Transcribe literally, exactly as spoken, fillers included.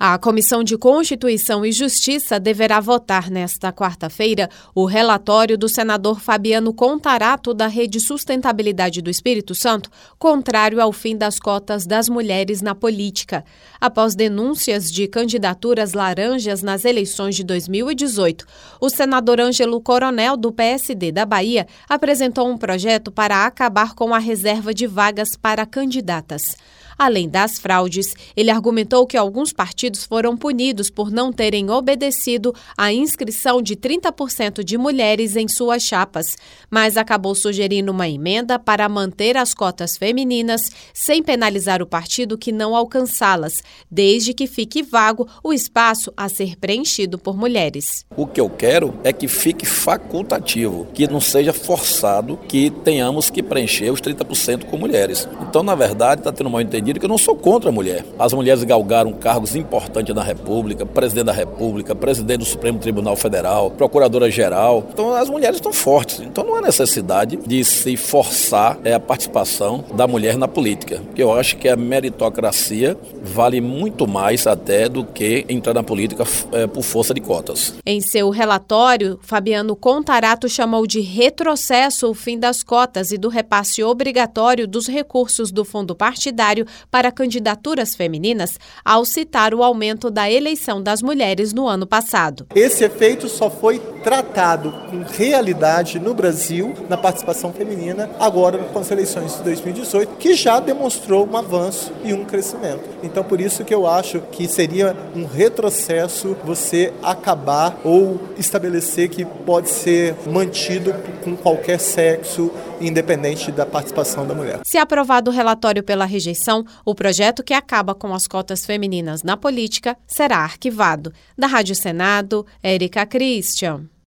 A Comissão de Constituição e Justiça deverá votar nesta quarta-feira o relatório do senador Fabiano Contarato da Rede Sustentabilidade do Espírito Santo, contrário ao fim das cotas das mulheres na política. Após denúncias de candidaturas laranjas nas eleições de dois mil e dezoito, o senador Ângelo Coronel, do P S D da Bahia, apresentou um projeto para acabar com a reserva de vagas para candidatas. Além das fraudes, ele argumentou que alguns partidos foram punidos por não terem obedecido à inscrição de trinta por cento de mulheres em suas chapas, mas acabou sugerindo uma emenda para manter as cotas femininas sem penalizar o partido que não alcançá-las, desde que fique vago o espaço a ser preenchido por mulheres. O que eu quero é que fique facultativo, que não seja forçado que tenhamos que preencher os trinta por cento com mulheres. Então, na verdade, está tendo um mal entendido que eu não sou contra a mulher. As mulheres galgaram cargos importantes na República, presidente da República, presidente do Supremo Tribunal Federal, procuradora-geral. Então as mulheres estão fortes. Então não há necessidade de se forçar é, a participação da mulher na política. Eu acho que a meritocracia vale muito mais até do que entrar na política é, por força de cotas. Em seu relatório, Fabiano Contarato chamou de retrocesso o fim das cotas e do repasse obrigatório dos recursos do fundo partidário para candidaturas femininas, ao citar o aumento da eleição das mulheres no ano passado. Esse efeito só foi tratado com realidade no Brasil, na participação feminina, agora com as eleições de dois mil e dezoito, que já demonstrou um avanço e um crescimento. Então, por isso que eu acho que seria um retrocesso você acabar ou estabelecer que pode ser mantido com qualquer sexo, independente da participação da mulher. Se aprovado o relatório pela rejeição, o projeto que acaba com as cotas femininas na política será arquivado. Da Rádio Senado, Érica Christian.